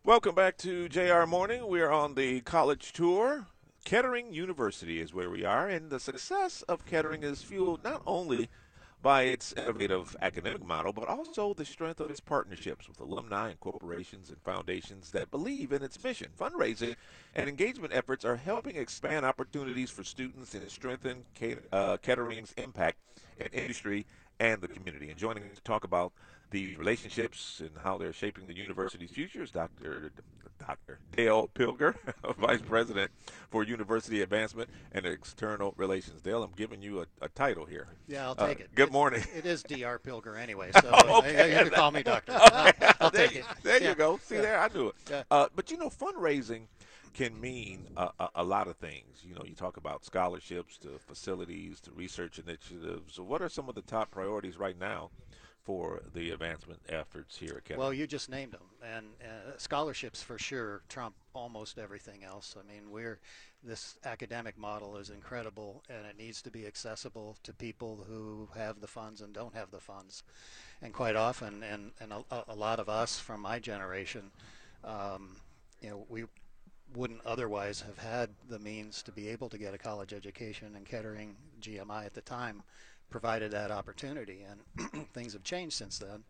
Welcome back to JR Morning. We are on the college tour. Kettering University is where we are, and the success of Kettering is fueled not only by its innovative academic model, but also the strength of its partnerships with alumni and corporations and foundations that believe in its mission. Fundraising and engagement efforts are helping expand opportunities for students and strengthen Kettering's impact in industry and the community. And joining to talk about the relationships and how they're shaping the university's future is Dr. Dale Pilger, Vice President for University Advancement and External Relations. Dale, I'm giving you a title here. Yeah, I'll take it. Good morning. It is Dr. Pilger anyway, so Okay. you can call me Doctor. Okay. I'll There take you, it. there Yeah, you go. See yeah, there, I knew it. yeah. But fundraising can mean a lot of things. You talk about scholarships to facilities to research initiatives. So what are some of the top priorities right now for the advancement efforts here at Well, Kettering? you just named them, and scholarships for sure trump almost everything else. I mean, this academic model is incredible, and it needs to be accessible to people who have the funds and don't have the funds. And quite often, and a lot of us from my generation, um, we wouldn't otherwise have had the means to be able to get a college education, and Kettering GMI at the time provided that opportunity, and things have changed since then,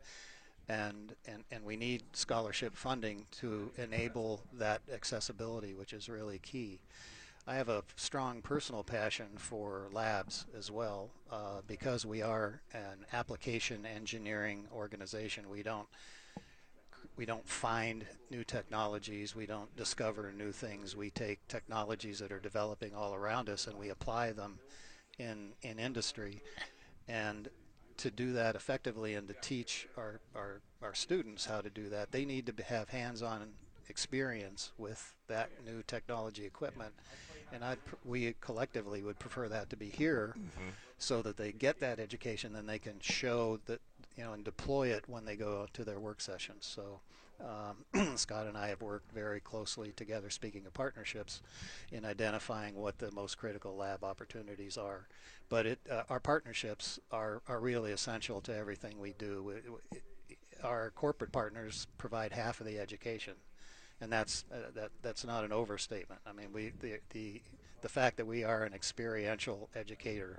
and we need scholarship funding to enable that accessibility, which is really key. I have a strong personal passion for labs as well, because we are an application engineering organization. We don't find new technologies. We don't discover new things. We take technologies that are developing all around us and we apply them in industry. And to do that effectively and to teach our students how to do that, they need to have hands-on experience with that new technology equipment. And we collectively would prefer that to be here Hmm. so that they get that education, then they can show that, and deploy it when they go to their work sessions. So Scott and I have worked very closely together, speaking of partnerships, in identifying what the most critical lab opportunities are. But our partnerships are really essential to everything we do. Our corporate partners provide half of the education, and that's not an overstatement. I mean, the fact that we are an experiential educator,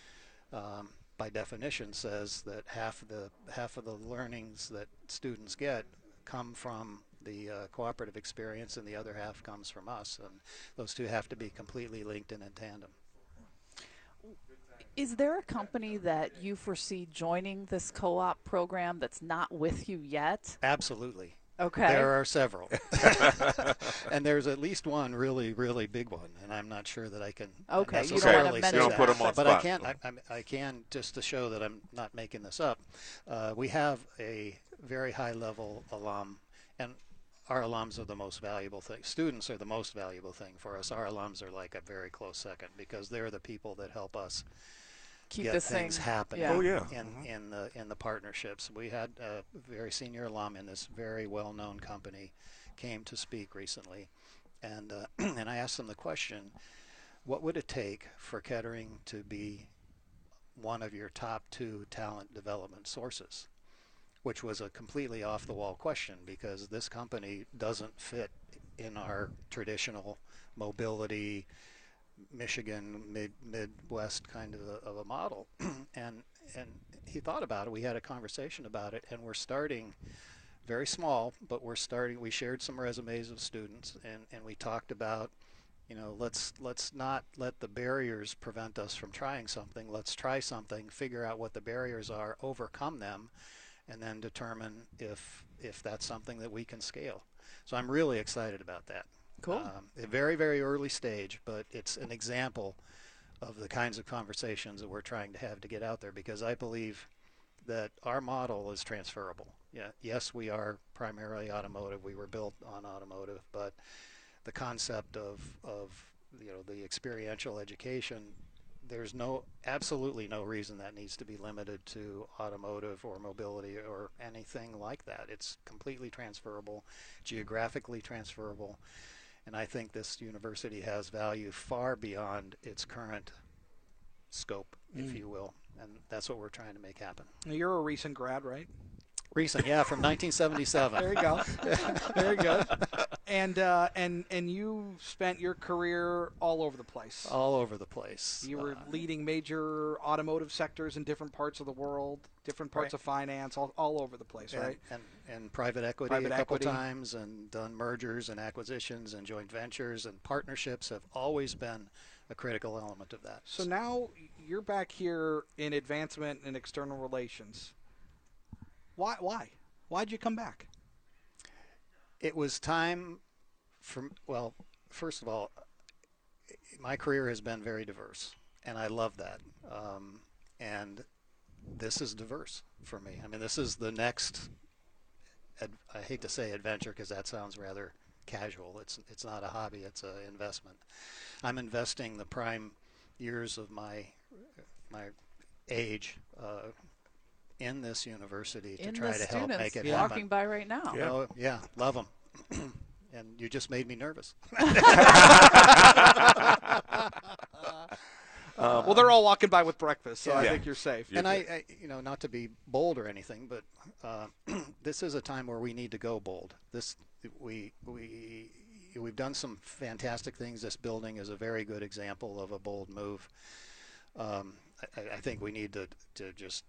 by definition, says that half of the learnings that students get come from the cooperative experience, and the other half comes from us, and those two have to be completely linked and in tandem. Is there a company that you foresee joining this co-op program that's not with you yet? Absolutely. Okay. There are several, and there's at least one really, really big one, and I'm not sure that I can Okay, you don't want to necessarily say mention You don't put that. them on that. But I spot. can, I can, just to show that I'm not making this up. We have a very high level alum, and our alums are the most valuable thing. Students are the most valuable thing for us. Our alums are like a very close second, because they're the people that help us Keep get this things thing. happening Oh Yeah. yeah. in the partnerships. We had a very senior alum in this very well-known company came to speak recently, and and I asked them the question: what would it take for Kettering to be one of your top two talent development sources? Which was a completely off-the-wall question, because this company doesn't fit in our traditional mobility Michigan Midwest kind of a model. and and he thought about it. We had a conversation about it, and we're starting very small, but we're starting. We shared some resumes of students, and we talked about, let's not let the barriers prevent us from trying something. Let's try something, figure out what the barriers are, overcome them, and then determine if that's something that we can scale. So I'm really excited about that. Cool. A very, very early stage, but it's an example of the kinds of conversations that we're trying to have to get out there, because I believe that our model is transferable. Yeah, yes, we are primarily automotive. We were built on automotive, but the concept of the experiential education, there's absolutely no reason that needs to be limited to automotive or mobility or anything like that. It's completely transferable, geographically transferable, and I think this university has value far beyond its current scope, if Mm. you will, and that's what we're trying to make happen. You're a recent grad, right? Recent, yeah, from 1977. There you go. Very good. And you spent your career all over the place. All over the place. You were leading major automotive sectors in different parts of the world, different parts of finance, all over the place, right? And private equity a couple times, and done mergers and acquisitions and joint ventures, and partnerships have always been a critical element of that. So now you're back here in advancement and external relations. Why? Why'd you come back? It was time for, well, first of all, my career has been very diverse, and I love that. And this is diverse for me. I mean, this is the next, I hate to say adventure because that sounds rather casual. It's not a hobby, it's an investment. I'm investing the prime years of my age in this university to try to help make it happen. Walking by right now. Yeah, yeah, love them. And you just made me nervous. Well, they're all walking by with breakfast, so I think you're safe. And I, not to be bold or anything, but this is a time where we need to go bold. We've done some fantastic things. This building is a very good example of a bold move. I think we need to just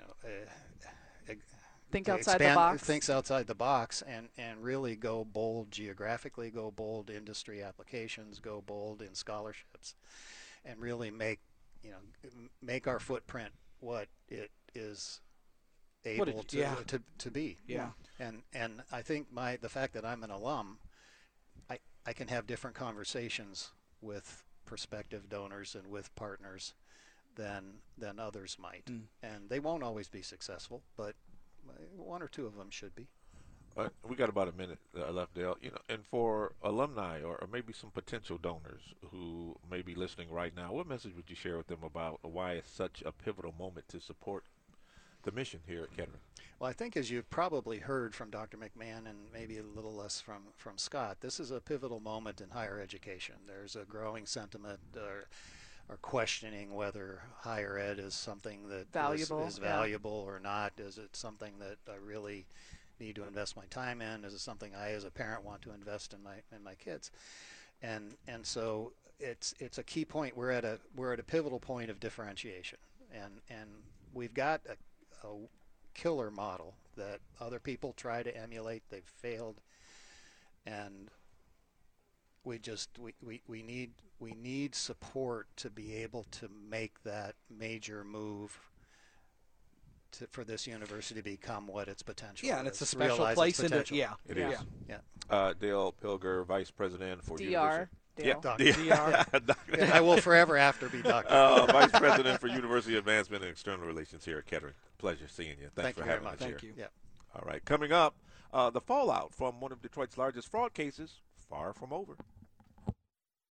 think outside the box. Think outside the box and really go bold geographically, go bold industry applications, go bold in scholarships, and really make our footprint what it is able to be. Yeah. And I think the fact that I'm an alum, I can have different conversations with prospective donors and with partners than others might. And they won't always be successful, but one or two of them should be. We got about a minute left, Dale. And for alumni or maybe some potential donors who may be listening right now, what message would you share with them about why it's such a pivotal moment to support the mission here at Kettering? Well, I think as you've probably heard from Dr. McMahon and maybe a little less from Scott, this is a pivotal moment in higher education. There's a growing sentiment or questioning whether higher ed is something that is valuable or not. Is it something that I really need to invest my time in? Is it something I as a parent want to invest in my kids? And so it's a key point. We're at a pivotal point of differentiation, and we've got a killer model that other people try to emulate. They've failed, and we need support to be able to make that major move for this university to become what its potential is. Yeah, and it's a special place in it. Yeah, it is. Yeah. Dale Pilger, Vice President for DR. University. Dale. Yeah, DR. I will forever after be Dr. Vice President for University Advancement and External Relations here at Kettering. Pleasure seeing you. Thanks for having us here. Thank you. Yeah. All right, coming up, the fallout from one of Detroit's largest fraud cases, far from over.